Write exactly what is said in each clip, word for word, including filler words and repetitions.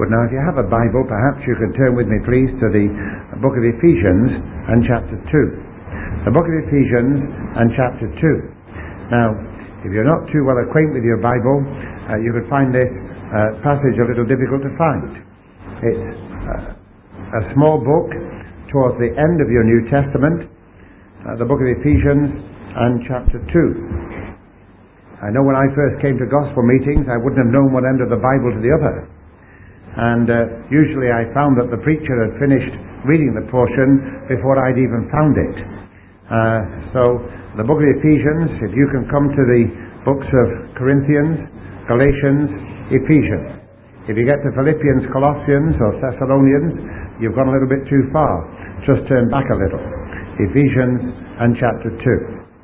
But now, if you have a Bible, perhaps you could turn with me, please, to the book of Ephesians and chapter two. The book of Ephesians and chapter two. Now, if you're not too well acquainted with your Bible, uh, you could find this uh, passage a little difficult to find. It's uh, a small book towards the end of your New Testament, uh, the book of Ephesians and chapter two. I know when I first came to gospel meetings, I wouldn't have known one end of the Bible to the other. And uh, usually I found that the preacher had finished reading the portion before I'd even found it. Uh, so the book of Ephesians, if you can come to the books of Corinthians, Galatians, Ephesians. If you get to Philippians, Colossians or Thessalonians, you've gone a little bit too far. Just turn back a little. Ephesians and chapter two.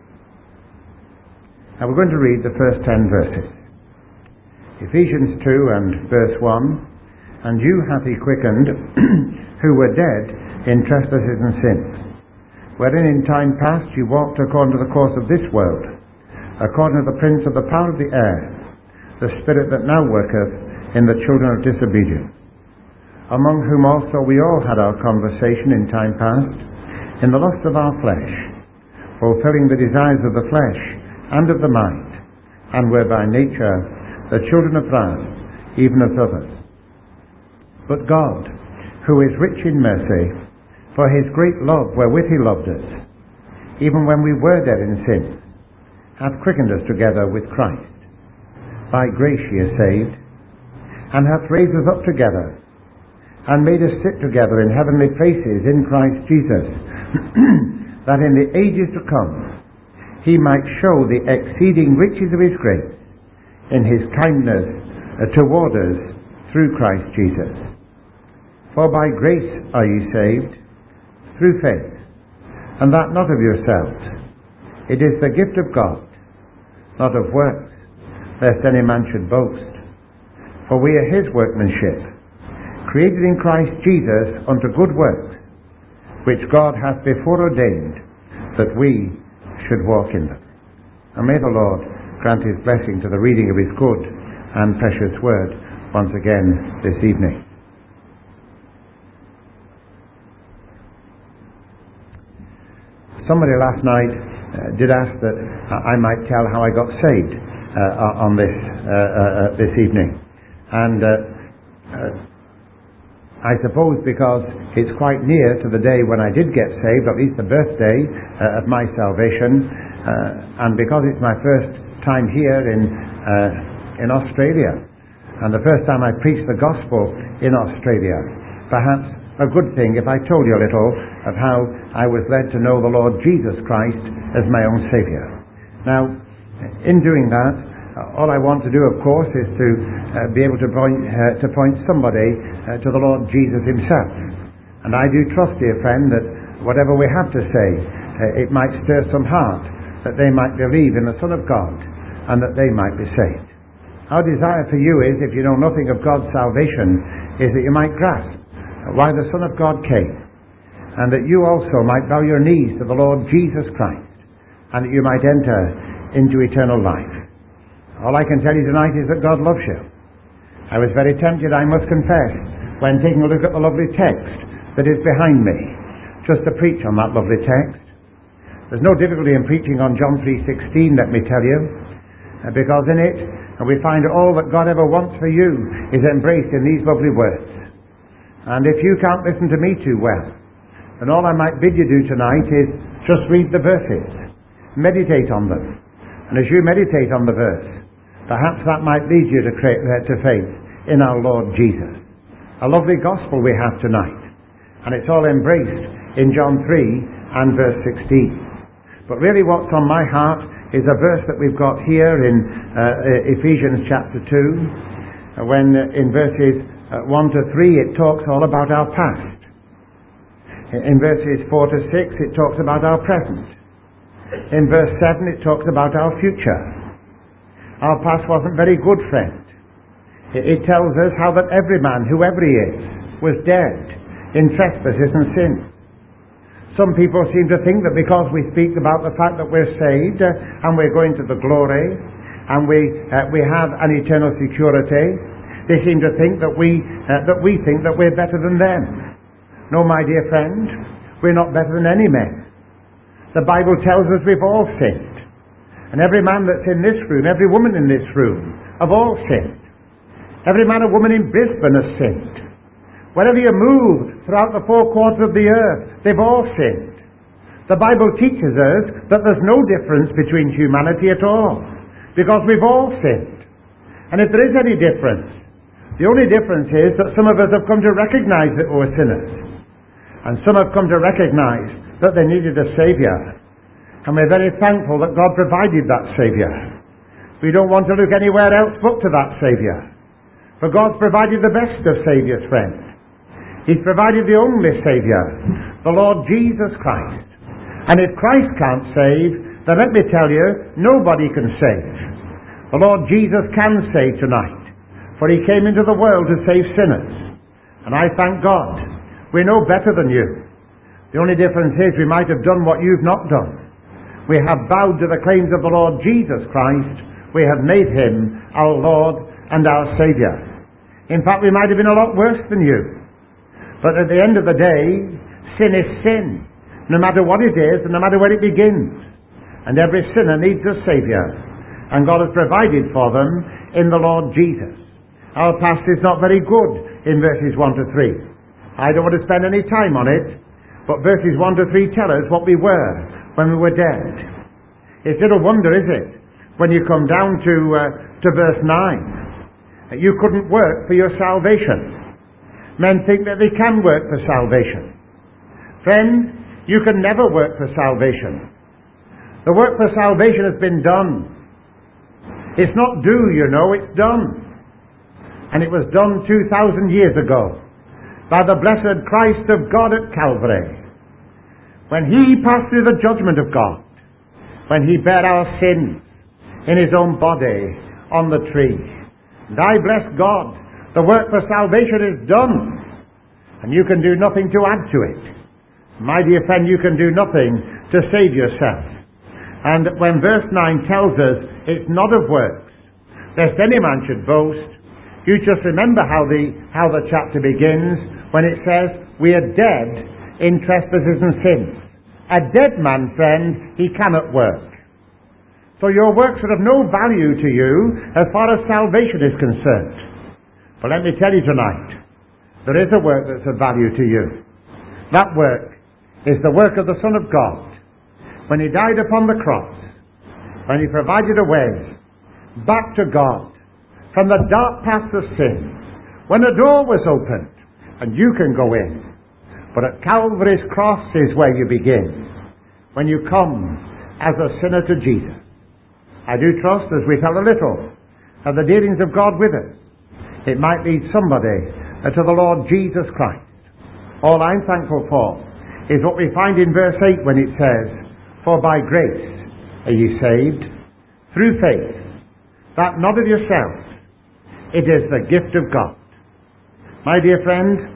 Now we're going to read the first ten verses. Ephesians two and verse one. And you hath he quickened, who were dead in trespasses and sins, wherein in time past you walked according to the course of this world, according to the prince of the power of the air, the spirit that now worketh in the children of disobedience, among whom also we all had our conversation in time past, in the lust of our flesh, fulfilling the desires of the flesh and of the mind, and were by nature the children of wrath, even as others. But God, who is rich in mercy, for his great love wherewith he loved us, even when we were dead in sin, hath quickened us together with Christ. By grace ye are saved, and hath raised us up together, and made us sit together in heavenly places in Christ Jesus, that in the ages to come he might show the exceeding riches of his grace in his kindness toward us through Christ Jesus. For by grace are ye saved, through faith, and that not of yourselves. It is the gift of God, not of works, lest any man should boast. For we are his workmanship, created in Christ Jesus unto good works, which God hath before ordained that we should walk in them. And may the Lord grant his blessing to the reading of his good and precious word once again this evening. Somebody last night uh, did ask that I might tell how I got saved uh, on this uh, uh, this evening, and uh, uh, I suppose because it's quite near to the day when I did get saved, at least the birthday uh, of my salvation, uh, and because it's my first time here in uh, in Australia, and the first time I preached the gospel in Australia, perhaps a good thing if I told you a little of how I was led to know the Lord Jesus Christ as my own Saviour. Now, in doing that, uh, all I want to do, of course, is to uh, be able to point, uh, to point somebody uh, to the Lord Jesus himself. And I do trust, dear friend, that whatever we have to say, uh, it might stir some heart, that they might believe in the Son of God, and that they might be saved. Our desire for you is, if you know nothing of God's salvation, is that you might grasp why the Son of God came, and that you also might bow your knees to the Lord Jesus Christ, and that you might enter into eternal life. All I can tell you tonight is that God loves you. I was very tempted, I must confess, when taking a look at the lovely text that is behind me, just to preach on that lovely text. There's no difficulty in preaching on John three sixteen, let me tell you, because in it we find all that God ever wants for you is embraced in these lovely words. And if you can't listen to me too well, then all I might bid you do tonight is just read the verses. Meditate on them. And as you meditate on the verse, perhaps that might lead you to, create, uh, to faith in our Lord Jesus. A lovely gospel we have tonight. And it's all embraced in John three and verse sixteen. But really what's on my heart is a verse that we've got here in uh, Ephesians chapter two, when uh, in verses Uh, one to three, it talks all about our past. In verses four to six, it talks about our present. In verse seven, it talks about our future. Our past wasn't very good, friend. It, it tells us how that every man, whoever he is, was dead in trespasses and sin. Some people seem to think that because we speak about the fact that we're saved uh, and we're going to the glory and we uh, we have an eternal security, They seem to think that we, uh, that we think that we're better than them. No, my dear friend, we're not better than any men. The Bible tells us we've all sinned. And every man that's in this room, every woman in this room, have all sinned. Every man and woman in Brisbane has sinned. Wherever you move throughout the four quarters of the earth, they've all sinned. The Bible teaches us that there's no difference between humanity at all, because we've all sinned. And if there is any difference, the only difference is that some of us have come to recognize that we're sinners, and some have come to recognize that they needed a Saviour. And we're very thankful that God provided that Saviour. We don't want to look anywhere else but to that Saviour. For God's provided the best of Saviours, friend. He's provided the only Saviour, the Lord Jesus Christ. And if Christ can't save, then let me tell you, nobody can save. The Lord Jesus can save tonight, for He came into the world to save sinners. And I thank God. We're no better than you. The only difference is we might have done what you've not done. We have bowed to the claims of the Lord Jesus Christ. We have made Him our Lord and our Saviour. In fact, we might have been a lot worse than you. But at the end of the day, sin is sin, no matter what it is and no matter where it begins. And every sinner needs a Saviour. And God has provided for them in the Lord Jesus. Our past is not very good in verses one to three. I don't want to spend any time on it, but verses one to three tell us what we were when we were dead. It's little wonder, is it, when you come down to, uh, to verse nine, that you couldn't work for your salvation. Men think that they can work for salvation. Friend, you can never work for salvation. The work for salvation has been done. It's not do, you know, it's done. And it was done two thousand years ago by the blessed Christ of God at Calvary, when He passed through the judgment of God, when He bare our sins in His own body on the tree. And I bless God, the work for salvation is done, and you can do nothing to add to it. My dear friend, you can do nothing to save yourself. And when verse nine tells us it's not of works, lest any man should boast, you just remember how the, how the chapter begins when it says, we are dead in trespasses and sins. A dead man, friend, he cannot work. So your works are of no value to you as far as salvation is concerned. But let me tell you tonight, there is a work that's of value to you. That work is the work of the Son of God. When He died upon the cross, when He provided a way back to God from the dark paths of sin, when a door was opened and you can go in. But at Calvary's cross is where you begin, when you come as a sinner to Jesus. I do trust, as we tell a little of the dealings of God with us, it might lead somebody to the Lord Jesus Christ. All I'm thankful for is what we find in verse eight when it says, for by grace are ye saved, through faith, that not of yourselves, it is the gift of God. My dear friend,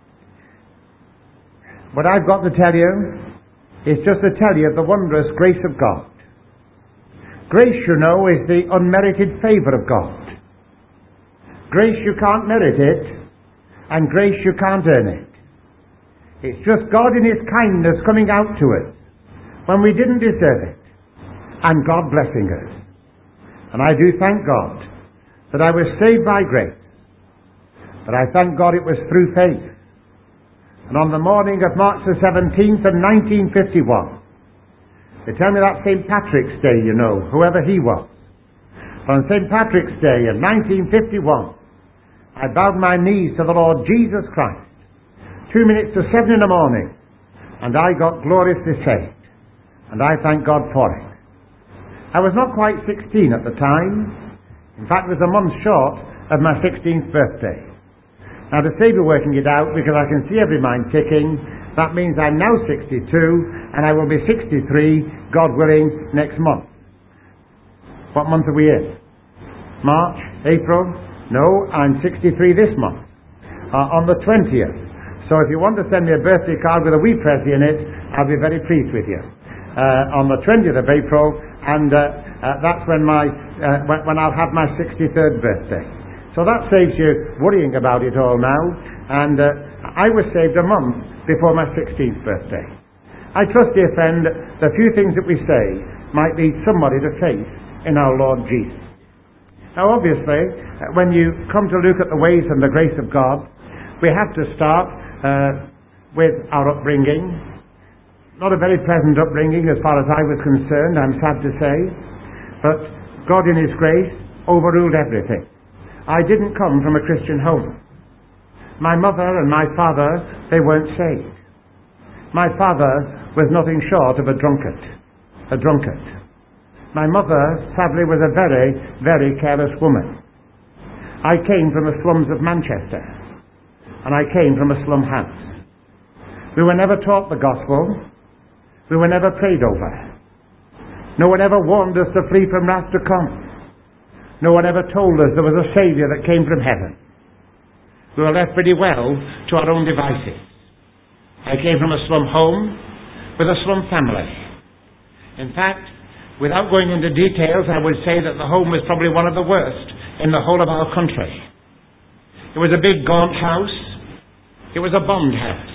what I've got to tell you is just to tell you of the wondrous grace of God. Grace, you know, is the unmerited favour of God. Grace, you can't merit it, and grace, you can't earn it. It's just God in His kindness coming out to us when we didn't deserve it, and God blessing us. And I do thank God that I was saved by grace, but I thank God it was through faith. And on the morning of March the seventeenth of nineteen fifty-one, they tell me that Saint Patrick's Day, you know, whoever he was. On Saint Patrick's Day of nineteen fifty-one, I bowed my knees to the Lord Jesus Christ, two minutes to seven in the morning, and I got gloriously saved. And I thank God for it. I was not quite sixteen at the time. In fact, it was a month short of my sixteenth birthday. Now, to save you working it out, because I can see every mind ticking, that means I'm now sixty-two, and I will be sixty-three, God willing, next month. What month are we in? March? April? No, I'm sixty-three this month, uh, on the twentieth. So if you want to send me a birthday card with a wee present in it, I'll be very pleased with you. Uh, on the twentieth of April, and uh, uh, that's when my uh, when, when I'll have my sixty-third birthday. So that saves you worrying about it all now. And uh, I was saved a month before my sixteenth birthday. I trust, dear friend, the few things that we say might lead somebody to faith in our Lord Jesus. Now, obviously, when you come to look at the ways and the grace of God, we have to start uh, with our upbringing. Not a very pleasant upbringing as far as I was concerned, I'm sad to say, but God in His grace overruled everything. I didn't come from a Christian home. My mother and my father, they weren't saved. My father was nothing short of a drunkard. A drunkard. My mother, sadly, was a very, very careless woman. I came from the slums of Manchester, and I came from a slum house. We were never taught the gospel. We were never prayed over. No one ever warned us to flee from wrath to come. No one ever told us there was a Saviour that came from heaven. We were left pretty well to our own devices. I came from a slum home with a slum family. In fact, without going into details, I would say that the home was probably one of the worst in the whole of our country. It was a big gaunt house. It was a bombed house.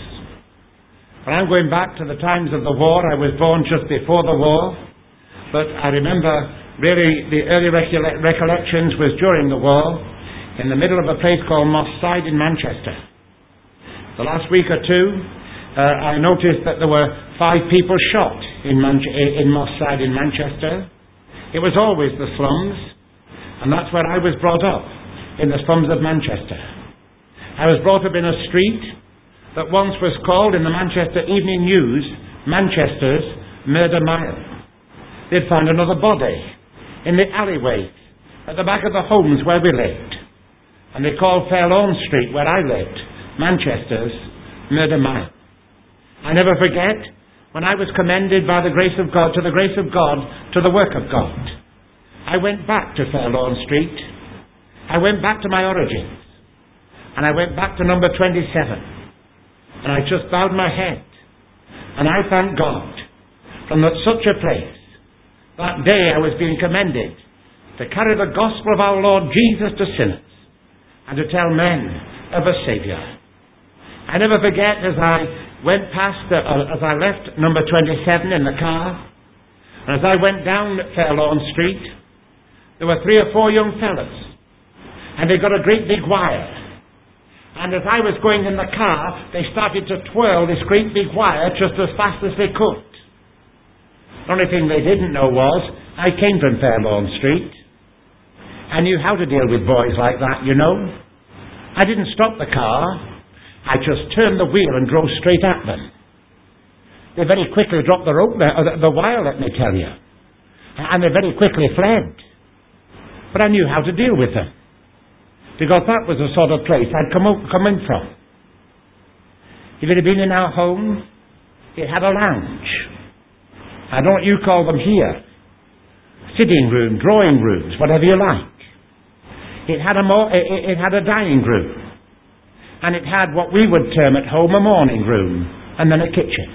But I'm going back to the times of the war. I was born just before the war. But I remember really the early recolle- recollections was during the war in the middle of a place called Moss Side in Manchester. The last week or two, uh, I noticed that there were five people shot in, Man- in Moss Side in Manchester. It was always the slums, and that's where I was brought up, in the slums of Manchester. I was brought up in a street that once was called in the Manchester Evening News Manchester's Murder Mile. They'd found another body in the alleyway at the back of the homes where we lived, and they called Fairlawn Street, where I lived, Manchester's Murder Mile. I never forget when I was commended by the grace of God, to the grace of God, to the work of God. I went back to Fairlawn Street. I went back to my origins. And I went back to number twenty-seven. And I just bowed my head. And I thank God from that such a place, that day I was being commended to carry the gospel of our Lord Jesus to sinners and to tell men of a Saviour. I never forget as I went past, uh, as I left number twenty-seven in the car, and as I went down Fairlawn Street, there were three or four young fellas, and they got a great big wire. And as I was going in the car, they started to twirl this great big wire just as fast as they could. The only thing they didn't know was, I came from Fairlawn Street. I knew how to deal with boys like that, you know. I didn't stop the car. I just turned the wheel and drove straight at them. They very quickly dropped the rope there, or the, the wire, let me tell you. And they very quickly fled. But I knew how to deal with them, because that was the sort of place I'd come, up, come in from. If it had been in our home, it had a lounge. I don't know what you call them here. Sitting room, drawing rooms, whatever you like. It had a, mo- it, it had a dining room. And it had what we would term at home a morning room, and then a kitchen.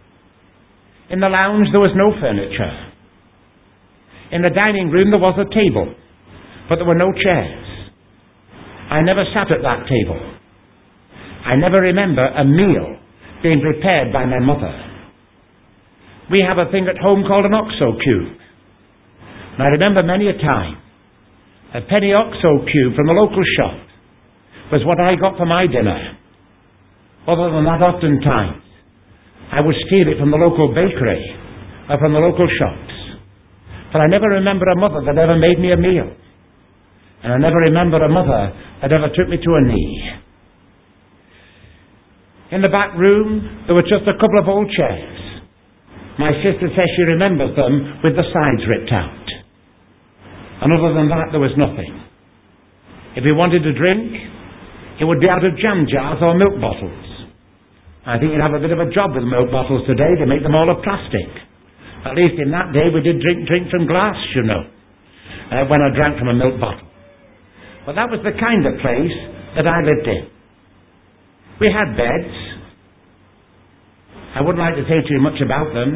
In the lounge there was no furniture. In the dining room there was a table, but there were no chairs. I never sat at that table. I never remember a meal being prepared by my mother. We have a thing at home called an OXO cube. And I remember many a time, a penny OXO cube from the local shop was what I got for my dinner. Other than that, oftentimes, I would steal it from the local bakery or from the local shops. But I never remember a mother that ever made me a meal. And I never remember a mother that ever took me to a knee. In the back room, there were just a couple of old chairs. My sister says she remembers them with the sides ripped out. And other than that, there was nothing. If we wanted to drink, it would be out of jam jars or milk bottles. I think you'd have a bit of a job with milk bottles today to make them all of plastic. At least in that day we did drink drink from glass, you know, uh, when I drank from a milk bottle. But that was the kind of place that I lived in. We had beds. I wouldn't like to say too much about them.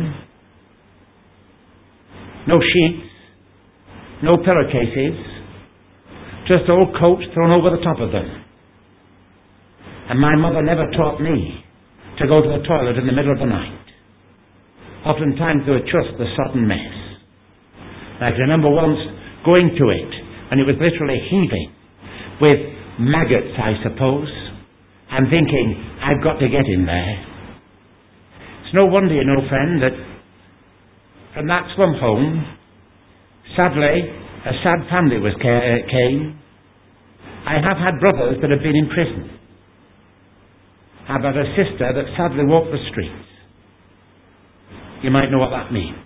No sheets. No pillowcases. just old coats thrown over the top of them. And my mother never taught me to go to the toilet in the middle of the night. Oftentimes they were just the sodden mess. I can remember once going to it, and it was literally heaving with maggots, I suppose, and thinking, I've got to get in there. It's no wonder, you know, friend, that from that slum home, sadly, a sad family was came. I have had brothers that have been in prison. I've had a sister that sadly walked the streets. You might know what that means.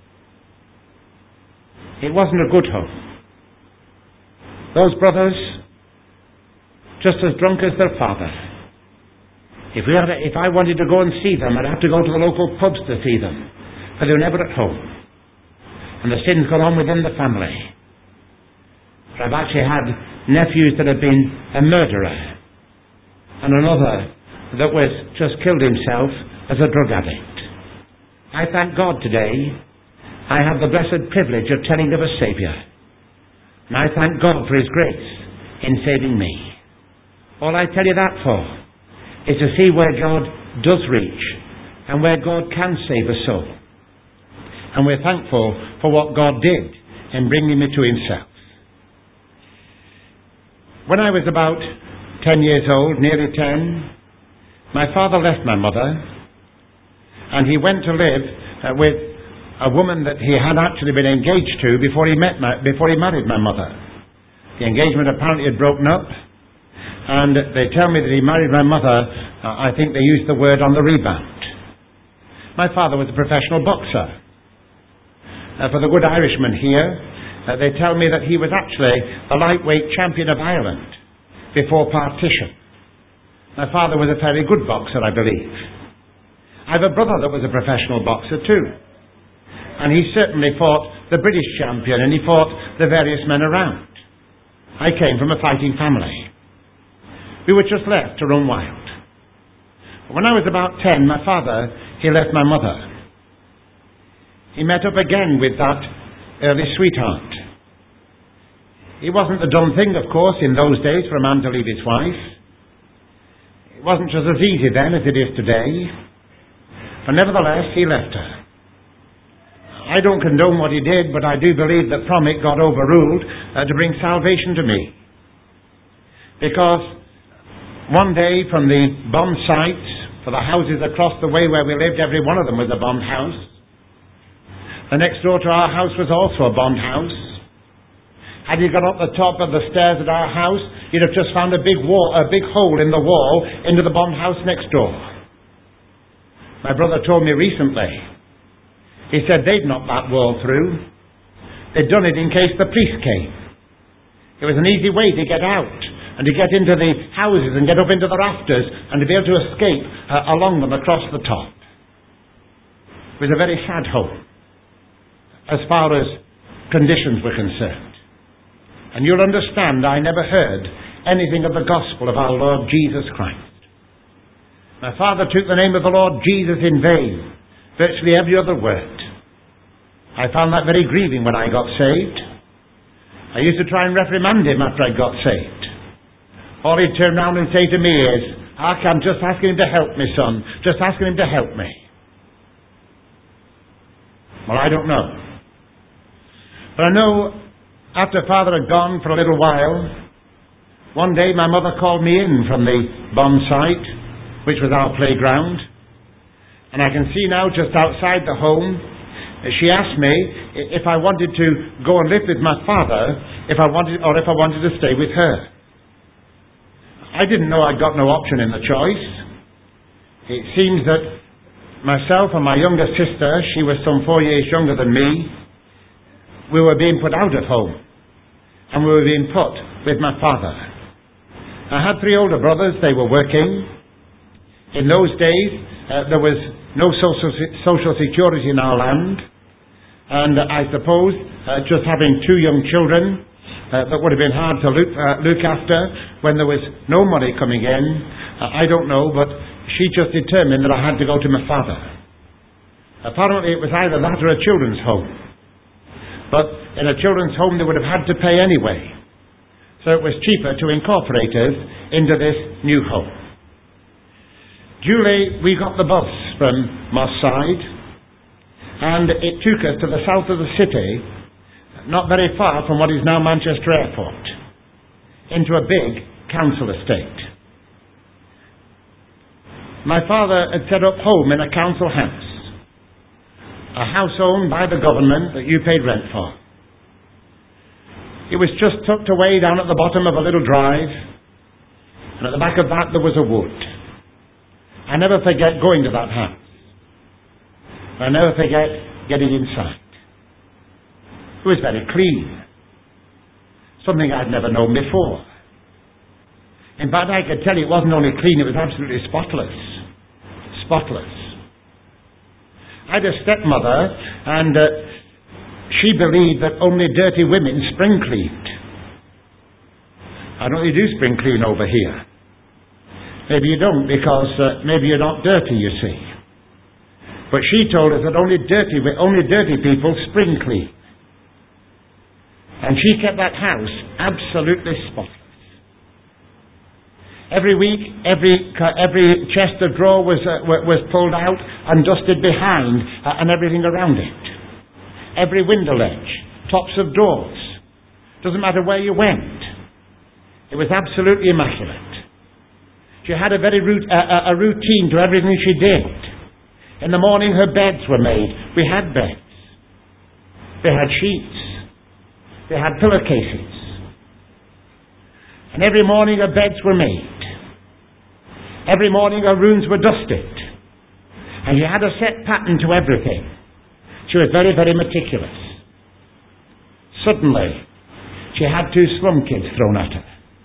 It wasn't a good home. Those brothers, just as drunk as their father. If, we had a, if I wanted to go and see them, I'd have to go to the local pubs to see them, for they were never at home. And the sins got on within the family. But I've actually had nephews that have been a murderer, and another that was just killed himself as a drug addict. I thank God today I have the blessed privilege of telling of a Saviour. And I thank God for His grace in saving me. All I tell you that for is to see where God does reach and where God can save a soul. And we're thankful for what God did in bringing me to Himself. When I was about ten years old, nearly ten, my father left my mother, and he went to live uh, with a woman that he had actually been engaged to before he met my, before he married my mother. The engagement apparently had broken up, and they tell me that he married my mother, uh, I think they used the word on the rebound. My father was a professional boxer. Uh, for the good Irishmen here, uh, they tell me that he was actually the lightweight champion of Ireland before partition. My father was a fairly good boxer, I believe. I have a brother that was a professional boxer too. And he certainly fought the British champion, and he fought the various men around. I came from a fighting family. We were just left to run wild. When I was about ten, my father, he left my mother. He met up again with that early sweetheart. It wasn't a done thing, of course, in those days for a man to leave his wife. It wasn't just as easy then as it is today. But nevertheless, he left her. I don't condone what he did, but I do believe that from it God overruled uh, to bring salvation to me. Because one day from the bomb sites, for the houses across the way where we lived, every one of them was a bombed house. The next door to our house was also a bombed house. Had you gone up the top of the stairs at our house, you'd have just found a big wall, a big hole in the wall into the bombed house next door. My brother told me recently, he said they'd knocked that wall through. They'd done it in case the police came. It was an easy way to get out and to get into the houses and get up into the rafters and to be able to escape uh, along them across the top. It was a very sad home as far as conditions were concerned. And you'll understand I never heard anything of the gospel of our Lord Jesus Christ. My father took the name of the Lord Jesus in vain, virtually every other word. I found that very grieving when I got saved. I used to try and reprimand him after I got saved. All he'd turn round and say to me is, "Ark, I'm just asking him to help me, son. Just asking him to help me." Well, I don't know. But I know after father had gone for a little while, one day my mother called me in from the bomb site, which was our playground. And I can see now just outside the home, she asked me if I wanted to go and live with my father, if I wanted, or if I wanted to stay with her. I didn't know I'd got no option in the choice. It seems that myself and my younger sister, she was some four years younger than me, we were being put out of home. And we were being put with my father. I had three older brothers, they were working. In those days, uh, there was no social, social security in our land, and uh, I suppose uh, just having two young children uh, that would have been hard to look, uh, look after when there was no money coming in. Uh, I don't know, but she just determined that I had to go to my father. Apparently it was either that or a children's home. But in a children's home they would have had to pay anyway. so it was cheaper to incorporate us into this new home. Duly, we got the bus from Moss Side, and it took us to the south of the city, not very far from what is now Manchester Airport, into a big council estate. My father had set up home in a council house, a house owned by the government that you paid rent for. It was just tucked away down at the bottom of a little drive, and at the back of that there was a wood. I never forget going to that house. I never forget getting inside. It was very clean, something I'd never known before. In fact, I could tell you it wasn't only clean, it was absolutely spotless. Spotless. I had a stepmother, and uh, she believed that only dirty women spring cleaned. I don't think you do spring clean over here. Maybe you don't, because uh, maybe you're not dirty, you see. But she told us that only dirty, only dirty people spring clean. And she kept that house absolutely spotless. Every week, every every chest of drawer was uh, was pulled out and dusted behind uh, and everything around it. Every window ledge, tops of doors. Doesn't matter where you went. It was absolutely immaculate. She had a very root, uh, a routine to everything she did. In the morning her beds were made. We had beds. They had sheets. They had pillowcases. And every morning her beds were made. Every morning her rooms were dusted. And she had a set pattern to everything. She was very, very meticulous. Suddenly, she had two slum kids thrown at her.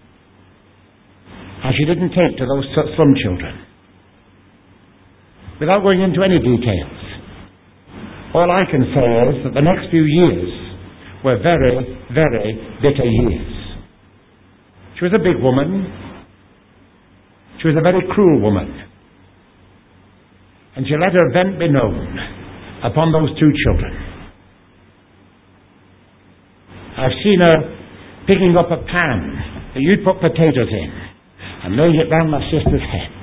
And she didn't take to those slum children. Without going into any details, all I can say is that the next few years were very, very bitter years. She was a big woman. She was a very cruel woman. And she let her vent be known upon those two children. I've seen her picking up a pan that you'd put potatoes in and laying it round my sister's head.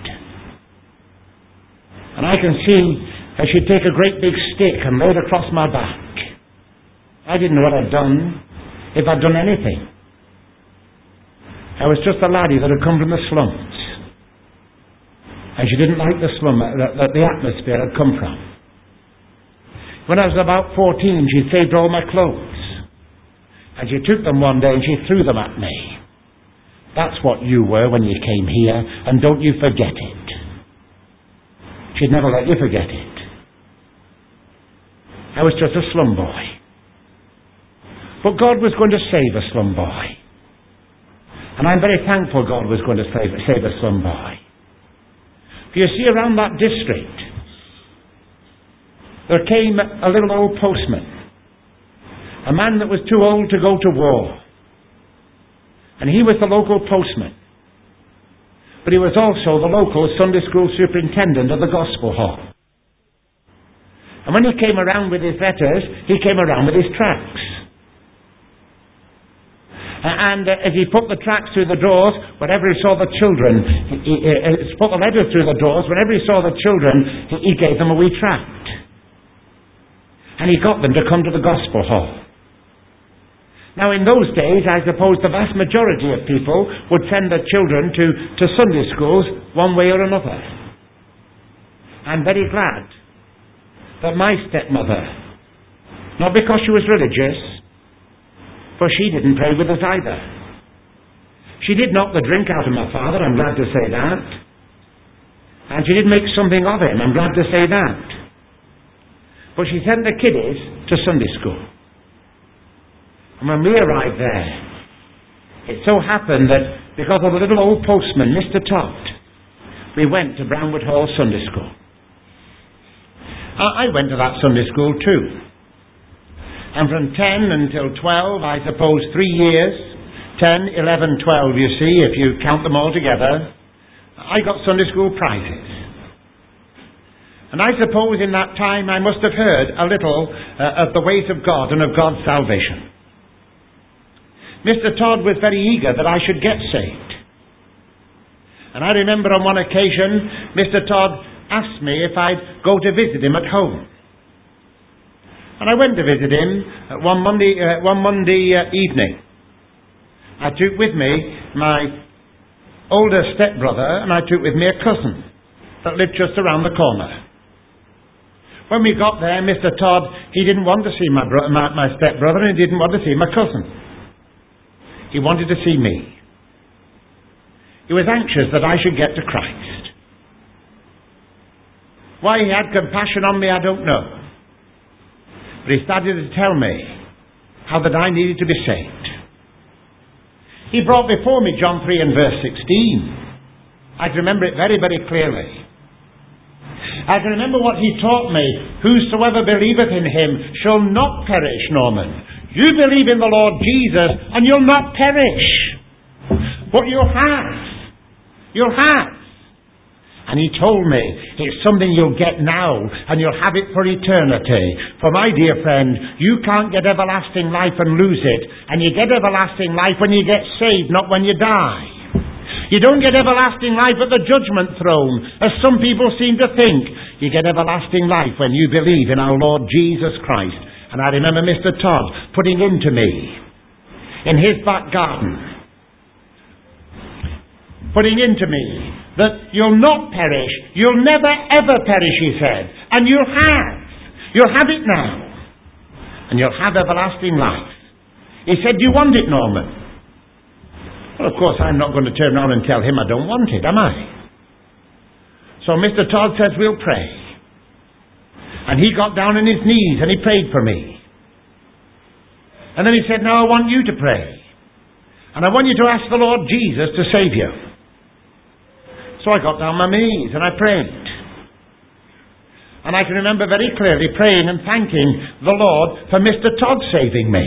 And I can see how she'd take a great big stick and lay it across my back. I didn't know what I'd done, if I'd done anything. I was just a laddie that had come from the slums. And she didn't like the slum, that, that the atmosphere had come from. When I was about fourteen, she saved all my clothes. And she took them one day and she threw them at me. That's what you were when you came here, and don't you forget it. She'd never let you forget it. I was just a slum boy. But God was going to save a slum boy. And I'm very thankful God was going to save, save a slum boy. For you see, around that district, there came a little old postman, a man that was too old to go to war. And he was the local postman. But he was also the local Sunday school superintendent of the Gospel Hall. And when he came around with his letters, he came around with his tracts. And uh, as he put the tracts through the doors, whenever he saw the children, he, he, he put the letters through the doors, whenever he saw the children, he, he gave them a wee tract. And he got them to come to the Gospel Hall. Now in those days, I suppose the vast majority of people would send their children to, to Sunday schools one way or another. I'm very glad that my stepmother, not because she was religious, for she didn't pray with us either. She did knock the drink out of my father, I'm glad to say that. And she did make something of him, I'm glad to say that. But she sent the kiddies to Sunday school. And when we arrived there, it so happened that because of the little old postman, Mister Todd, we went to Brownwood Hall Sunday School. I went to that Sunday school too. And from ten until twelve, I suppose three years, ten, eleven, twelve, you see, if you count them all together, I got Sunday school prizes. And I suppose in that time I must have heard a little uh, of the ways of God and of God's salvation. Mister Todd was very eager that I should get saved. And I remember on one occasion, Mister Todd asked me if I'd go to visit him at home. And I went to visit him one Monday, uh, one Monday uh, evening. I took with me my older stepbrother, and I took with me a cousin that lived just around the corner. When we got there, Mister Todd, he didn't want to see my, bro- my, my stepbrother, and he didn't want to see my cousin. He wanted to see me. He was anxious that I should get to Christ. Why he had compassion on me, I don't know. But he started to tell me how that I needed to be saved. He brought before me John three and verse sixteen. I can remember it very, very clearly. I can remember what he taught me. Whosoever believeth in him shall not perish, Norman. You believe in the Lord Jesus and you'll not perish. But you'll have. You'll have. And he told me, it's something you'll get now, and you'll have it for eternity. For my dear friend, you can't get everlasting life and lose it. And you get everlasting life when you get saved, not when you die. You don't get everlasting life at the judgment throne, as some people seem to think. You get everlasting life when you believe in our Lord Jesus Christ. And I remember Mister Todd putting into me, in his back garden, putting into me, that you'll not perish. You'll never ever perish, he said. And you'll have. You'll have it now. And you'll have everlasting life. He said, do you want it, Norman? Well, of course, I'm not going to turn around and tell him I don't want it, am I? So Mister Todd says, we'll pray. And he got down on his knees and he prayed for me. And then he said, now I want you to pray. And I want you to ask the Lord Jesus to save you. So I got down on my knees and I prayed. And I can remember very clearly praying and thanking the Lord for Mister Todd saving me.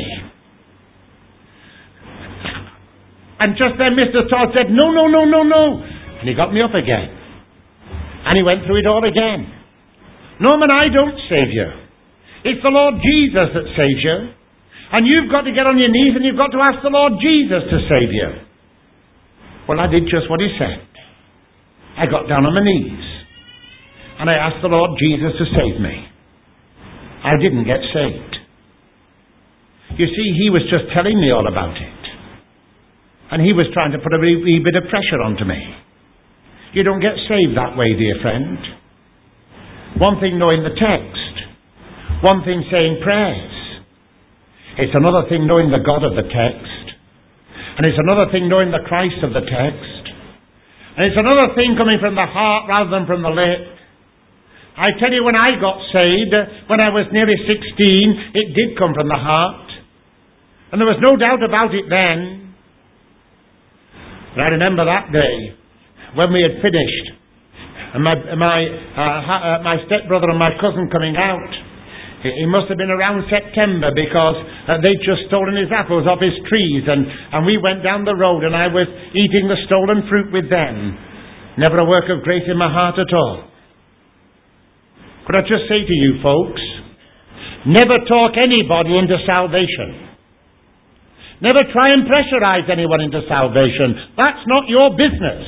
And just then Mister Todd said, no, no, no, no, no. And he got me up again. And he went through it all again. Norman, I don't save you. It's the Lord Jesus that saves you. And you've got to get on your knees and you've got to ask the Lord Jesus to save you. Well, I did just what he said. I got down on my knees and I asked the Lord Jesus to save me. I didn't get saved. You see, he was just telling me all about it. And he was trying to put a wee, wee bit of pressure onto me. You don't get saved that way, dear friend. One thing knowing the text. One thing saying prayers. It's another thing knowing the God of the text. And it's another thing knowing the Christ of the text. And it's another thing coming from the heart rather than from the lip. I tell you, when I got saved, when I was nearly sixteen, it did come from the heart. And there was no doubt about it then. But I remember that day, when we had finished, and my, my, uh, uh, my stepbrother and my cousin coming out. He must have been around September because uh, they'd just stolen his apples off his trees and, and we went down the road and I was eating the stolen fruit with them. Never a work of grace in my heart at all. Could I just say to you folks, never talk anybody into salvation. Never try and pressurize anyone into salvation. That's not your business.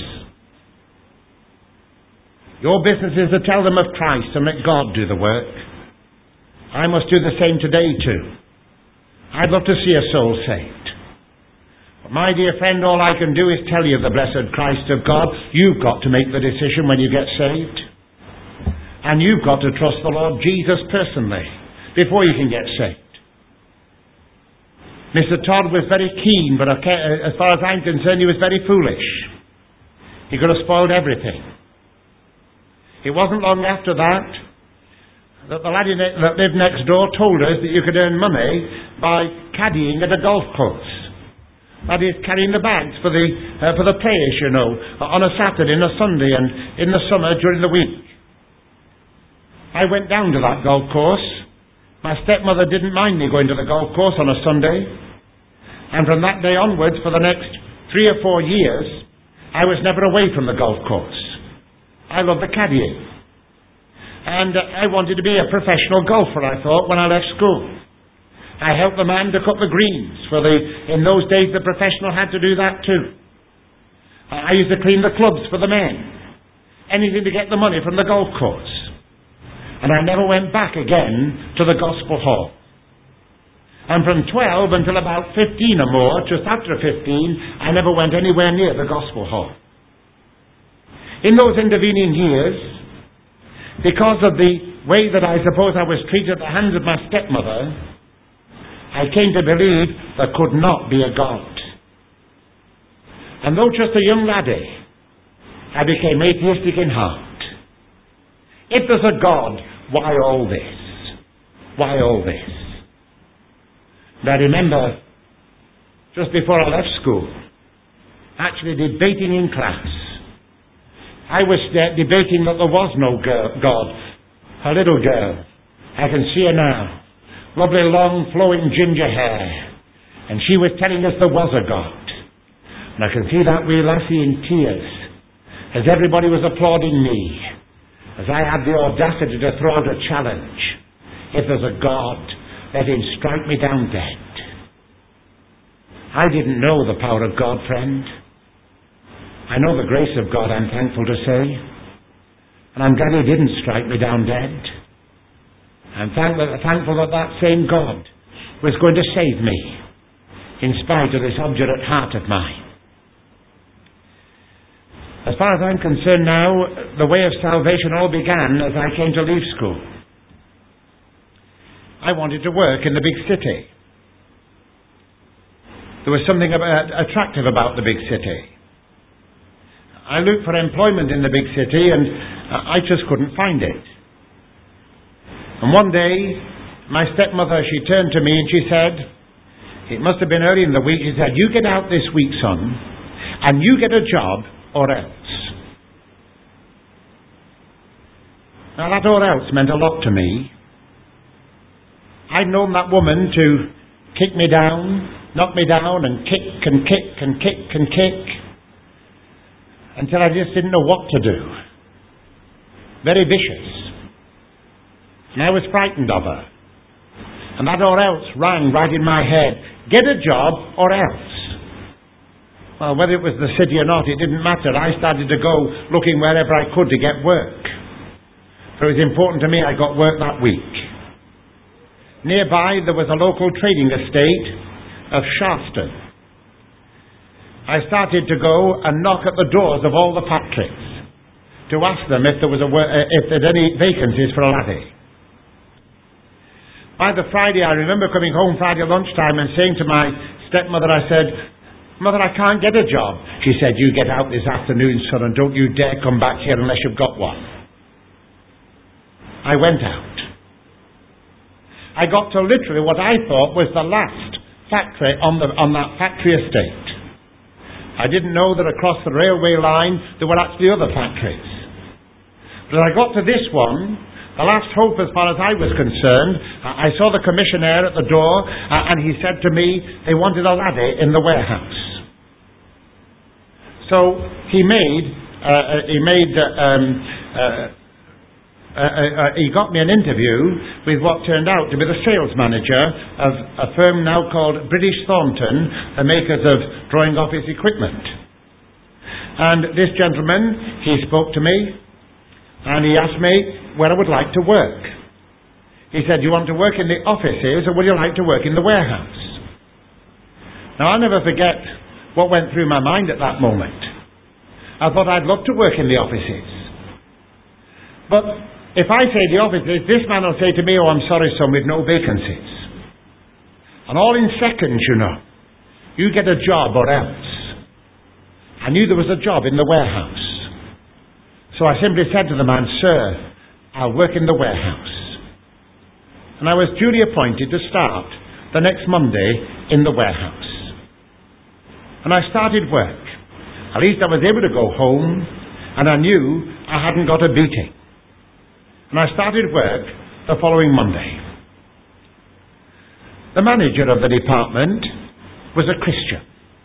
Your business is to tell them of Christ and let God do the work. I must do the same today too. I'd love to see a soul saved. But my dear friend, all I can do is tell you of the blessed Christ of God. You've got to make the decision when you get saved. And you've got to trust the Lord Jesus personally before you can get saved. Mister Todd was very keen, but as far as I'm concerned, he was very foolish. He could have spoiled everything. It wasn't long after that that the laddie that lived next door told us that you could earn money by caddying at a golf course. That is, carrying the bags for the uh, for the players, you know, on a Saturday and a Sunday and in the summer during the week. I went down to that golf course. My stepmother didn't mind me going to the golf course on a Sunday. And from that day onwards, for the next three or four years, I was never away from the golf course. I loved the caddying. And uh, I wanted to be a professional golfer, I thought, when I left school. I helped the man to cut the greens. For the in those days, the professional had to do that too. I used to clean the clubs for the men. Anything to get the money from the golf course. And I never went back again to the gospel hall. And from twelve until about fifteen or more, just after fifteen, I never went anywhere near the gospel hall. In those intervening years, because of the way that I suppose I was treated at the hands of my stepmother, I came to believe there could not be a God. And though just a young laddie, I became atheistic in heart. If there's a God, why all this? Why all this? And I remember, just before I left school, actually debating in class. I was uh, debating that there was no girl, God. A little girl. I can see her now. Lovely long flowing ginger hair. And she was telling us there was a God. And I can see that wee lassie in tears as everybody was applauding me, as I had the audacity to throw out a challenge. If there's a God, let him strike me down dead. I didn't know the power of God, friend. I know the grace of God, I'm thankful to say. And I'm glad he didn't strike me down dead. I'm thankful that that same God was going to save me in spite of this obdurate heart of mine. As far as I'm concerned now, the way of salvation all began as I came to leave school. I wanted to work in the big city. There was something about, attractive about the big city. I looked for employment in the big city and I just couldn't find it. And one day, my stepmother, she turned to me and she said, it must have been early in the week, she said, you get out this week, son, and you get a job or else. Now that or else meant a lot to me. I'd known that woman to kick me down, knock me down, and kick and kick and kick and kick until I just didn't know what to do. Very vicious. And I was frightened of her. And that or else rang right in my head. Get a job or else. Well, whether it was the city or not, it didn't matter. I started to go looking wherever I could to get work. So it was important to me I got work that week. Nearby there was a local trading estate of Sharston. I started to go and knock at the doors of all the factories to ask them if there was a wor- uh, if there'd any vacancies for a laddie. By the Friday, I remember coming home Friday lunchtime and saying to my stepmother, I said, Mother, I can't get a job. She said, you get out this afternoon, son, and don't you dare come back here unless you've got one. I went out. I got to literally what I thought was the last factory on, the, on that factory estate. I didn't know that across the railway line there were actually other factories. But I got to this one, the last hope as far as I was concerned. I saw the commissionaire at the door uh, and he said to me they wanted a laddie in the warehouse. So he made, uh, he made, uh, um, uh, uh, uh, he got me an interview with what turned out to be the sales manager of a firm now called British Thornton, the makers of drawing office equipment. And this gentleman, he spoke to me and he asked me where I would like to work. He said, do you want to work in the offices or would you like to work in the warehouse? Now I'll never forget what went through my mind at that moment. I thought I'd love to work in the offices. But if I say the offices, this man will say to me, oh, I'm sorry, son, we've no vacancies. And all in seconds, you know. You get a job or else. I knew there was a job in the warehouse. So I simply said to the man, sir, I'll work in the warehouse. And I was duly appointed to start the next Monday in the warehouse. And I started work. At least I was able to go home and I knew I hadn't got a beating. And I started work the following Monday. The manager of the department was a Christian.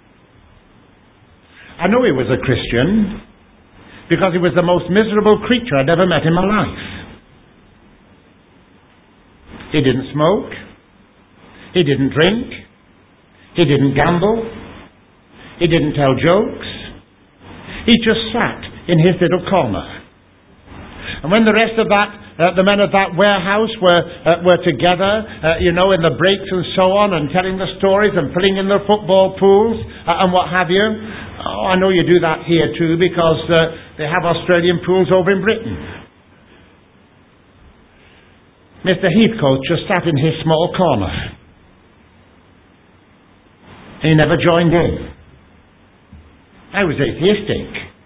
I know he was a Christian because he was the most miserable creature I'd ever met in my life. He didn't smoke. He didn't drink. He didn't gamble. He didn't tell jokes. He just sat in his little corner. And when the rest of that, uh, the men of that warehouse were uh, were together, uh, you know, in the breaks and so on, and telling the stories and filling in their football pools uh, and what have you. Oh, I know you do that here too, because uh, they have Australian pools over in Britain. Mister Heathcote just sat in his small corner. He never joined in. I was atheistic.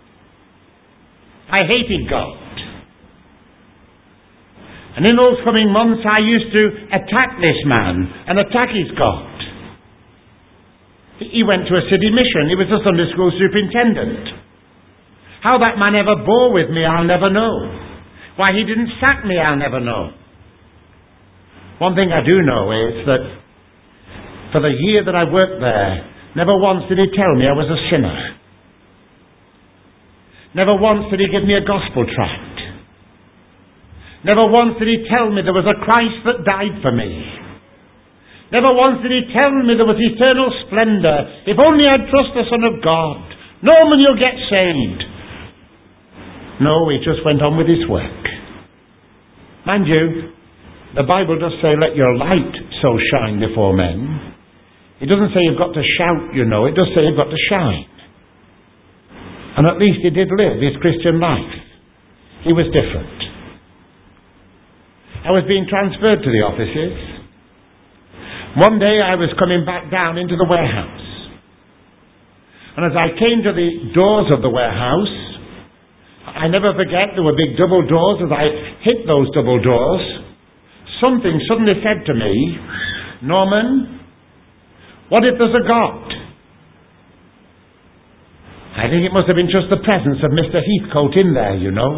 I hated God. And in those coming months I used to attack this man and attack his God. He went to a city mission. He was a Sunday school superintendent. How that man ever bore with me, I'll never know. Why he didn't sack me, I'll never know. One thing I do know is that for the year that I worked there, never once did he tell me I was a sinner. Never once did he give me a gospel tract. Never once did he tell me there was a Christ that died for me. Never once did he tell me there was eternal splendour. If only I'd trust the Son of God. Norman, you'll get saved. No, he just went on with his work. Mind you, the Bible does say, let your light so shine before men. It doesn't say you've got to shout, you know. It does say you've got to shine. And at least he did live his Christian life. He was different. I was being transferred to the offices. One day I was coming back down into the warehouse. And as I came to the doors of the warehouse, I never forget there were big double doors. As I hit those double doors, something suddenly said to me, Norman, what if there's a God? I think it must have been just the presence of Mister Heathcote in there, you know.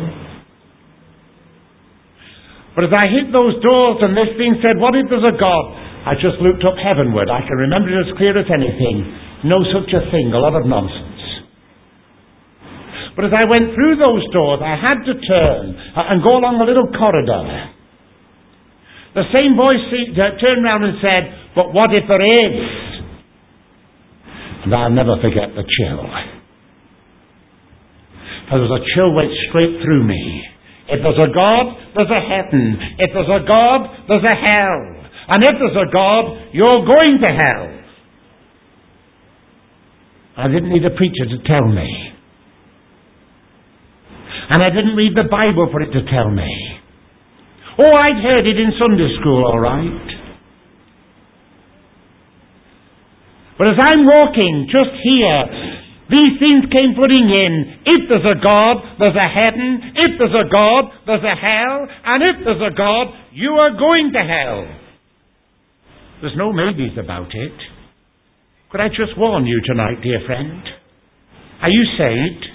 But as I hit those doors and this thing said, what if there's a God? I just looked up heavenward. I can remember it as clear as anything. No such a thing, a lot of nonsense. But as I went through those doors, I had to turn and go along a little corridor. The same voice turned round and said, but what if there is? And I'll never forget the chill. There was a chill went straight through me. If there's a God, there's a heaven. If there's a God, there's a hell. And if there's a God, you're going to hell. I didn't need a preacher to tell me. And I didn't read the Bible for it to tell me. Oh, I'd heard it in Sunday school, all right. But as I'm walking just here, these things came putting in. If there's a God, there's a heaven. If there's a God, there's a hell. And if there's a God, you are going to hell. There's no maybes about it. Could I just warn you tonight, dear friend? Are you saved?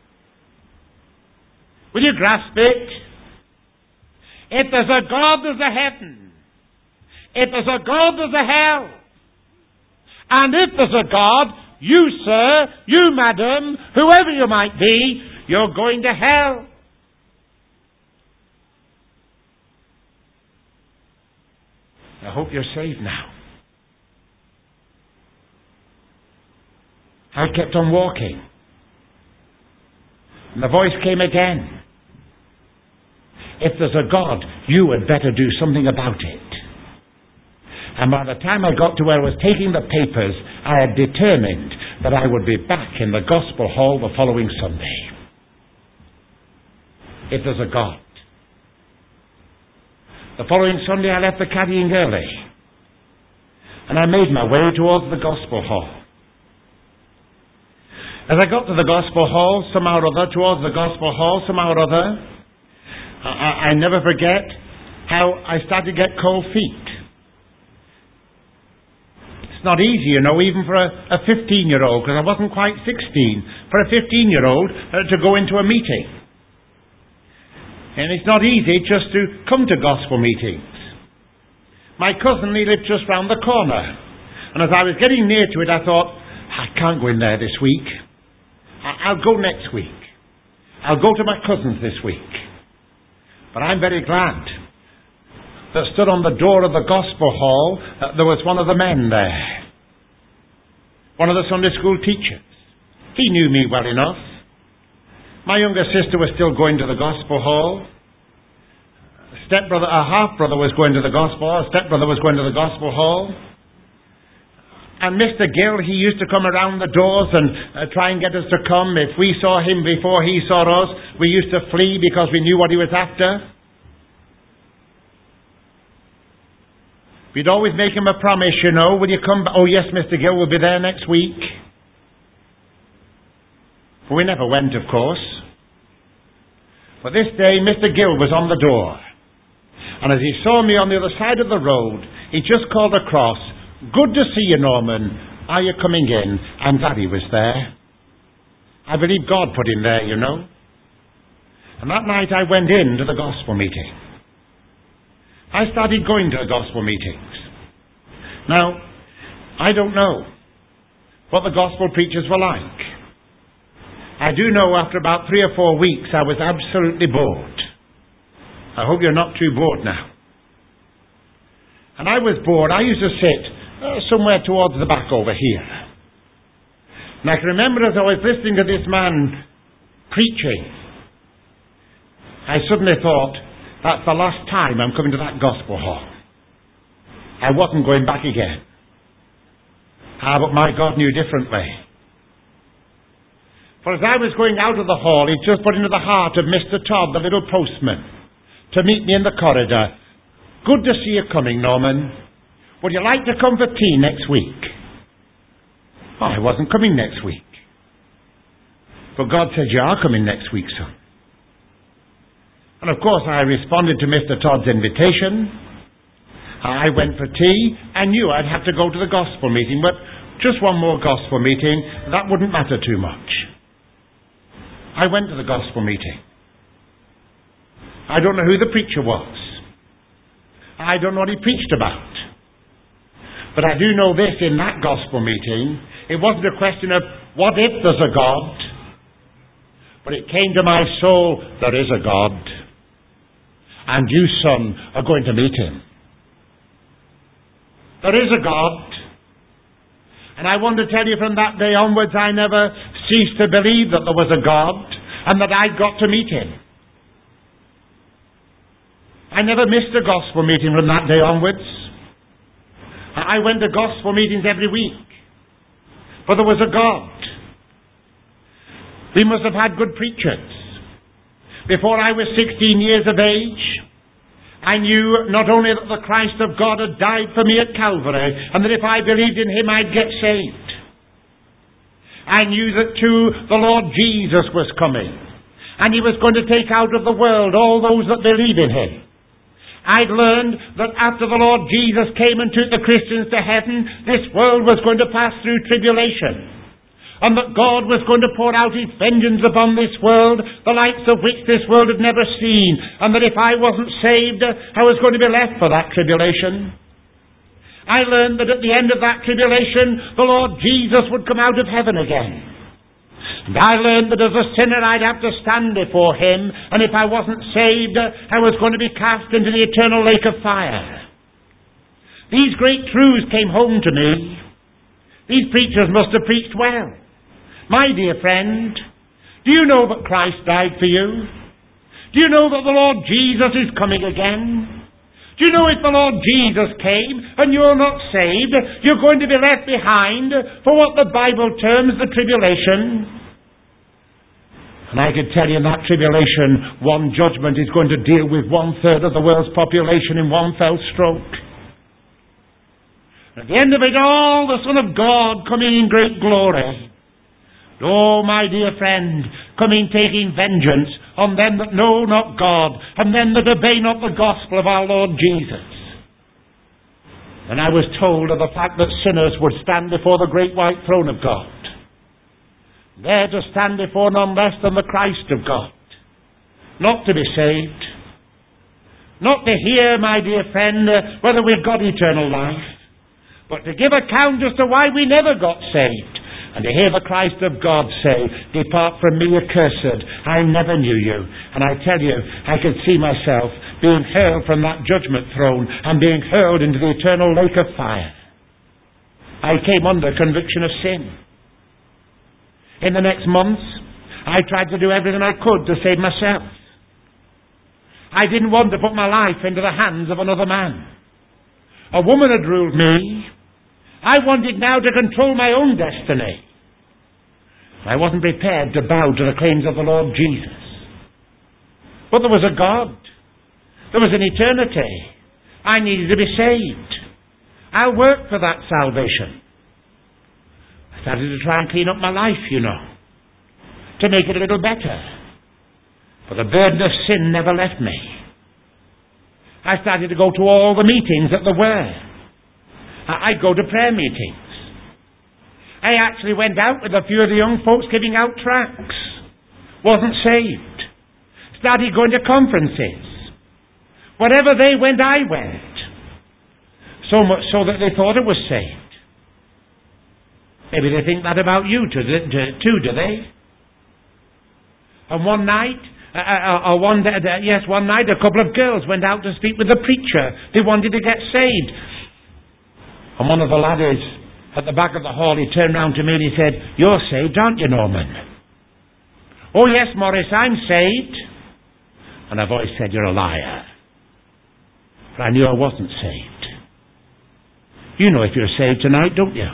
Will you grasp it? If there's a God, there's a heaven. If there's a God, there's a hell. And if there's a God, you, sir, you, madam, whoever you might be, you're going to hell. I hope you're saved now. I kept on walking. And the voice came again. If there's a God, you had better do something about it. And by the time I got to where I was taking the papers, I had determined that I would be back in the Gospel Hall the following Sunday. If there's a God. The following Sunday I left the caddying early. And I made my way towards the Gospel Hall. As I got to the Gospel Hall, somehow or other, towards the Gospel Hall, somehow or other, I, I never forget how I started to get cold feet. It's not easy, you know, even for a fifteen-year-old, because I wasn't quite sixteen, for a fifteen-year-old uh, to go into a meeting. And it's not easy just to come to gospel meetings. My cousin, he lived just round the corner. And as I was getting near to it, I thought, I can't go in there this week. I- I'll go next week. I'll go to my cousin's this week. But I'm very glad. that stood on the door of the gospel hall, uh, there was one of the men there. One of the Sunday school teachers. He knew me well enough. My younger sister was still going to the gospel hall. A stepbrother, a half-brother was going to the gospel hall. A stepbrother was going to the gospel hall. And Mister Gill, he used to come around the doors and uh, try and get us to come. If we saw him before he saw us, we used to flee because we knew what he was after. We'd always make him a promise, you know. Will you come back? Oh, yes, Mister Gill, we'll be there next week. But we never went, of course. But this day, Mister Gill was on the door. And as he saw me on the other side of the road, he just called across, "Good to see you, Norman. Are you coming in?" I'm glad he was there. I believe God put him there, you know. And that night I went in to the gospel meeting. I started going to the gospel meetings. Now, I don't know what the gospel preachers were like. I do know after about three or four weeks I was absolutely bored. I hope you're not too bored now. And I was bored. I used to sit uh, somewhere towards the back over here. And I can remember as I was listening to this man preaching, I suddenly thought, that's the last time I'm coming to that gospel hall. I wasn't going back again. Ah, but my God knew differently. For as I was going out of the hall, he just put into the heart of Mister Todd, the little postman, to meet me in the corridor. "Good to see you coming, Norman. Would you like to come for tea next week?" Oh, I wasn't coming next week. But God said, "You are coming next week, son." And of course I responded to Mister Todd's invitation. I went for tea. I knew I'd have to go to the gospel meeting, but just one more gospel meeting, that wouldn't matter too much. I went to the gospel meeting. I don't know who the preacher was. I don't know what he preached about. But I do know this, in that gospel meeting, it wasn't a question of what if there's a God, but it came to my soul, there is a God. And you, son, are going to meet him. There is a God. And I want to tell you from that day onwards, I never ceased to believe that there was a God and that I'd got to meet him. I never missed a gospel meeting from that day onwards. I went to gospel meetings every week. For there was a God. We must have had good preachers. Before I was sixteen years of age, I knew not only that the Christ of God had died for me at Calvary, and that if I believed in him I'd get saved. I knew that too the Lord Jesus was coming, and he was going to take out of the world all those that believe in him. I'd learned that after the Lord Jesus came and took the Christians to heaven, this world was going to pass through tribulation. And that God was going to pour out his vengeance upon this world, the likes of which this world had never seen. And that if I wasn't saved, I was going to be left for that tribulation. I learned that at the end of that tribulation, the Lord Jesus would come out of heaven again. And I learned that as a sinner I'd have to stand before him, and if I wasn't saved, I was going to be cast into the eternal lake of fire. These great truths came home to me. These preachers must have preached well. My dear friend, do you know that Christ died for you? Do you know that the Lord Jesus is coming again? Do you know if the Lord Jesus came and you're not saved, you're going to be left behind for what the Bible terms the tribulation? And I could tell you in that tribulation, one judgment is going to deal with one third of the world's population in one fell stroke. At the end of it all, the Son of God coming in great glory. Oh, my dear friend, coming taking vengeance on them that know not God, and them that obey not the gospel of our Lord Jesus. And I was told of the fact that sinners would stand before the great white throne of God. There to stand before none less than the Christ of God. Not to be saved. Not to hear, my dear friend, whether we've got eternal life. But to give account as to why we never got saved. And to hear the Christ of God say, "Depart from me, accursed, I never knew you." And I tell you, I could see myself being hurled from that judgment throne and being hurled into the eternal lake of fire. I came under conviction of sin. In the next months, I tried to do everything I could to save myself. I didn't want to put my life into the hands of another man. A woman had ruled me. I wanted now to control my own destiny. I wasn't prepared to bow to the claims of the Lord Jesus. But there was a God. There was an eternity. I needed to be saved. I'll work for that salvation. I started to try and clean up my life, you know, to make it a little better. But the burden of sin never left me. I started to go to all the meetings that there were. I'd go to prayer meetings. I actually went out with a few of the young folks giving out tracts. Wasn't saved. Started going to conferences. Wherever they went, I went. So much so that they thought I was saved. Maybe they think that about you too, do they? And one night, uh, uh, uh, one day, uh, yes, one night, a couple of girls went out to speak with the preacher. They wanted to get saved. And one of the laddies at the back of the hall, he turned round to me and he said, "You're saved, aren't you, Norman?" "Oh yes, Morris, I'm saved." And a voice said, "You're a liar." But I knew I wasn't saved. You know if you're saved tonight, don't you?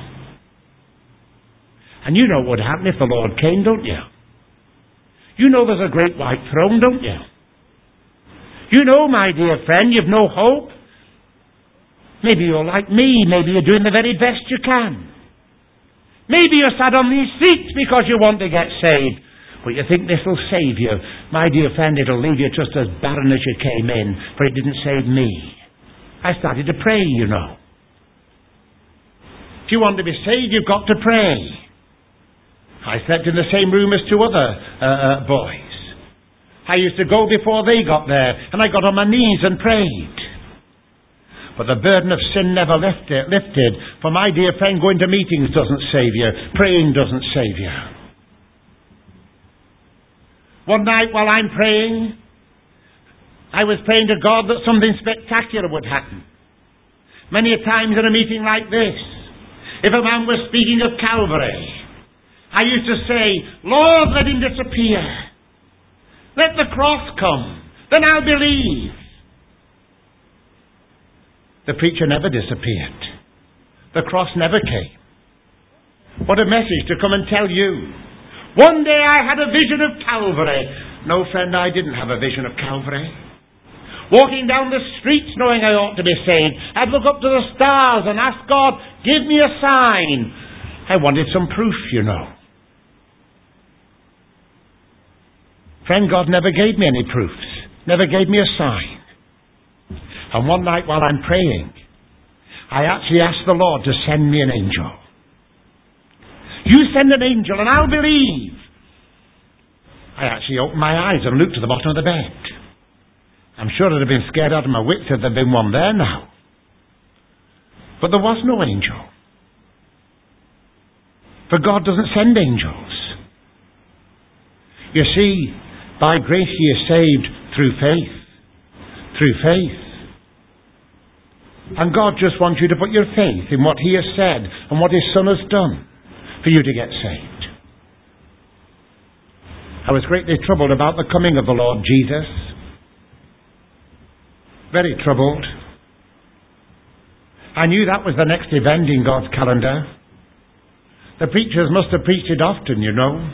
And you know what would happen if the Lord came, don't you? You know there's a great white throne, don't you? You know, my dear friend, you've no hope. Maybe you're like me. Maybe you're doing the very best you can. Maybe you're sat on these seats because you want to get saved. But you think this will save you. My dear friend, it'll leave you just as barren as you came in, for it didn't save me. I started to pray, you know. If you want to be saved, you've got to pray. I slept in the same room as two other uh, uh, boys. I used to go before they got there, and I got on my knees and prayed. But the burden of sin never lifted, lifted. For my dear friend, going to meetings doesn't save you. Praying doesn't save you. One night while I'm praying, I was praying to God that something spectacular would happen. Many a times in a meeting like this, if a man was speaking of Calvary, I used to say, "Lord, let him disappear. Let the cross come. Then I'll believe." The preacher never disappeared. The cross never came. What a message to come and tell you. One day I had a vision of Calvary. No, friend, I didn't have a vision of Calvary. Walking down the streets knowing I ought to be saved, I'd look up to the stars and ask God, "Give me a sign." I wanted some proof, you know. Friend, God never gave me any proofs. Never gave me a sign. And one night while I'm praying, I actually asked the Lord to send me an angel. "You send an angel and I'll believe." I actually opened my eyes and looked to the bottom of the bed. I'm sure I'd have been scared out of my wits if there'd been one there now. But there was no angel. For God doesn't send angels. You see, by grace ye are saved through faith. Through faith. And God just wants you to put your faith in what He has said and what His Son has done for you to get saved. I was greatly troubled about the coming of the Lord Jesus. Very troubled. I knew that was the next event in God's calendar. The preachers must have preached it often, you know.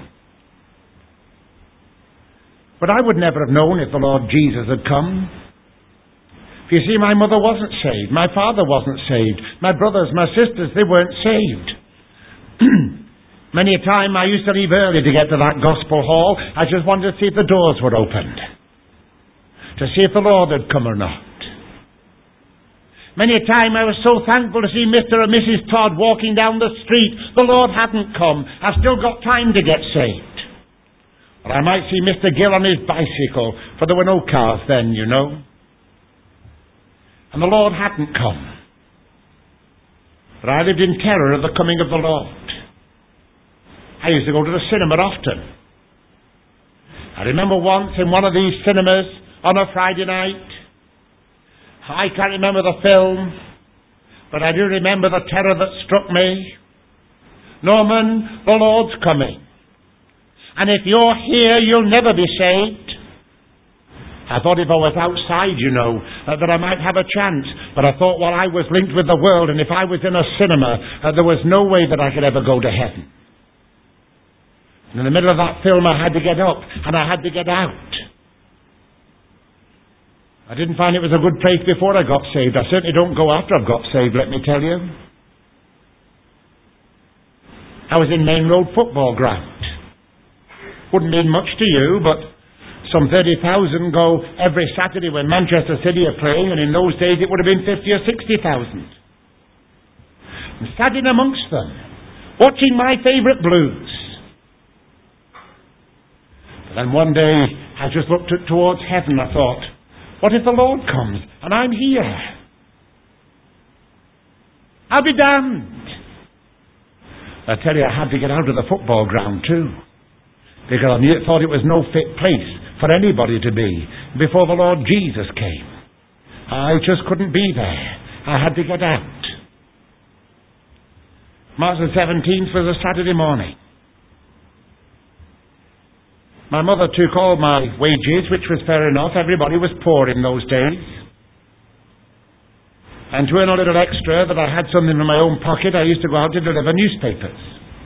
But I would never have known if the Lord Jesus had come. You see, my mother wasn't saved. My father wasn't saved. My brothers, my sisters, they weren't saved. Many a time I used to leave early to get to that gospel hall. I just wanted to see if the doors were opened. To see if the Lord had come or not. Many a time I was so thankful to see Mister and Missus Todd walking down the street. The Lord hadn't come. I've still got time to get saved. Or I might see Mister Gill on his bicycle, for there were no cars then, you know. And the Lord hadn't come. But I lived in terror of the coming of the Lord. I used to go to the cinema often. I remember once in one of these cinemas on a Friday night, I can't remember the film, but I do remember the terror that struck me. Norman, the Lord's coming. And if you're here, you'll never be saved. I thought if I was outside, you know, uh, that I might have a chance. But I thought, well, I was linked with the world, and if I was in a cinema, uh, there was no way that I could ever go to heaven. And in the middle of that film, I had to get up, and I had to get out. I didn't find it was a good place before I got saved. I certainly don't go after I've got saved, let me tell you. I was in Main Road football ground. Wouldn't mean much to you, but some thirty thousand go every Saturday when Manchester City are playing, and in those days it would have been fifty or sixty thousand. And sat in amongst them, watching my favourite Blues. But then one day, I just looked at, towards heaven. I thought, what if the Lord comes and I'm here? I'll be damned. I tell you, I had to get out of the football ground too, because I knew, thought it was no fit place for anybody to be before the Lord Jesus came. I just couldn't be there. I had to get out. March the seventeenth was a Saturday morning. My mother took all my wages, which was fair enough. Everybody was poor in those days. And to earn a little extra, that I had something in my own pocket, I used to go out to deliver newspapers.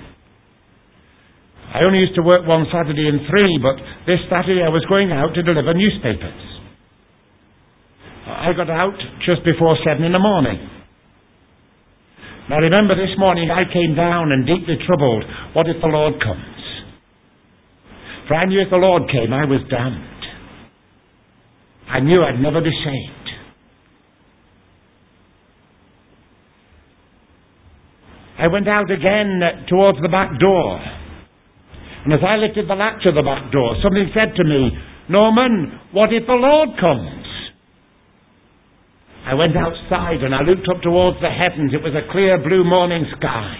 I only used to work one Saturday in three, but this Saturday I was going out to deliver newspapers. I got out just before seven in the morning. Now remember, this morning I came down and deeply troubled. What if the Lord comes? For I knew if the Lord came, I was damned. I knew I'd never be saved. I went out again uh, towards the back door. And as I lifted the latch of the back door, something said to me, Norman, what if the Lord comes? I went outside and I looked up towards the heavens. It was a clear blue morning sky.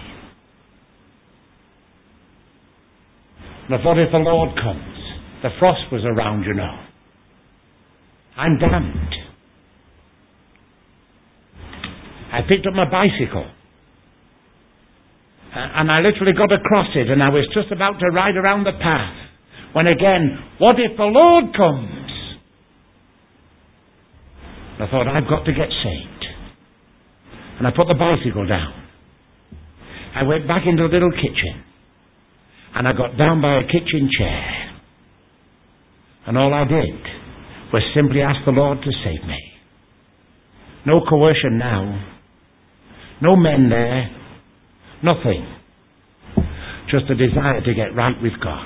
And I thought, if the Lord comes, the frost was around, you know. I'm damned. I picked up my bicycle. And I literally got across it, and I was just about to ride around the path, when again, what if the Lord comes? I thought, I've got to get saved. And I put the bicycle down. I went back into the little kitchen, and I got down by a kitchen chair. And all I did was simply ask the Lord to save me. No coercion now. No men there. Nothing. Just a desire to get right with God.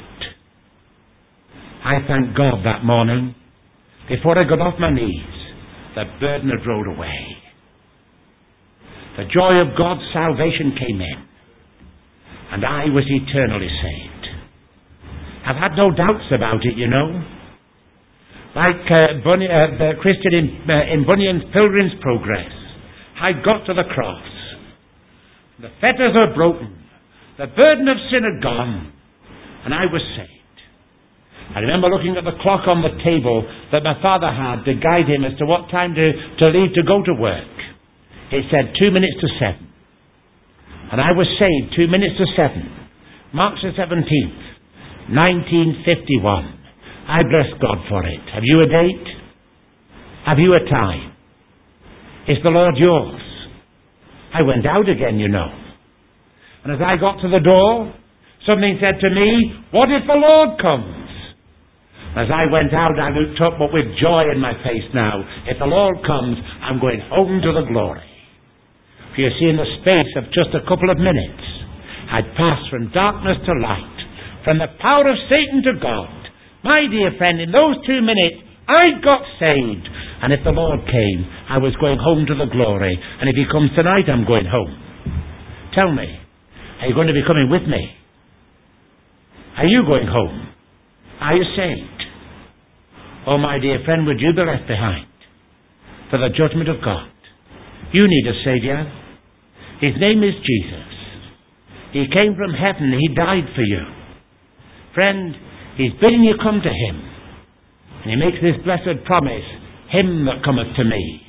I thank God that morning, before I got off my knees, the burden had rolled away. The joy of God's salvation came in, and I was eternally saved. I've had no doubts about it, you know. Like uh, Bunny, uh, the Christian in, uh, in Bunyan's Pilgrim's Progress, I got to the cross. The fetters are broken. The burden of sin had gone. And I was saved. I remember looking at the clock on the table that my father had to guide him as to what time to, to leave to go to work. It said two minutes to seven. And I was saved two minutes to seven. March the seventeenth, nineteen fifty-one. I bless God for it. Have you a date? Have you a time? Is the Lord yours? I went out again, you know. And as I got to the door, something said to me, what if the Lord comes? As I went out, I looked up, but with joy in my face now. If the Lord comes, I'm going home to the glory. For you see, in the space of just a couple of minutes, I'd passed from darkness to light, from the power of Satan to God. My dear friend, in those two minutes, I got saved. And if the Lord came, I was going home to the glory. And if He comes tonight, I'm going home. Tell me, are you going to be coming with me? Are you going home? Are you saved? Oh, my dear friend, would you be left behind for the judgment of God? You need a Saviour. His name is Jesus. He came from heaven. He died for you. Friend, He's bidding you come to Him. And He makes this blessed promise, him that cometh to me,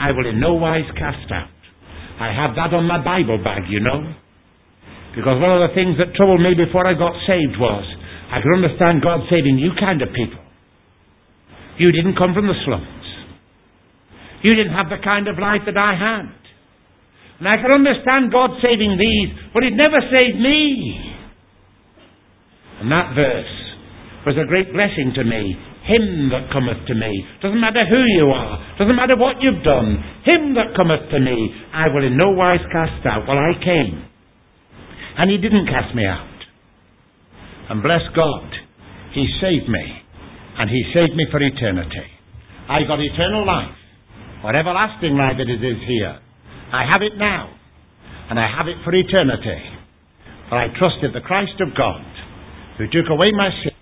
I will in no wise cast out. I have that on my Bible bag, you know. Because one of the things that troubled me before I got saved was I could understand God saving you kind of people. You didn't come from the slums. You didn't have the kind of life that I had. And I could understand God saving these, but He'd never saved me. And that verse was a great blessing to me. Him that cometh to me. Doesn't matter who you are. Doesn't matter what you've done. Him that cometh to me, I will in no wise cast out. Well, I came. And He didn't cast me out. And bless God, He saved me. And He saved me for eternity. I got eternal life. Or everlasting life it is here. I have it now. And I have it for eternity. For I trusted the Christ of God, who took away my sin,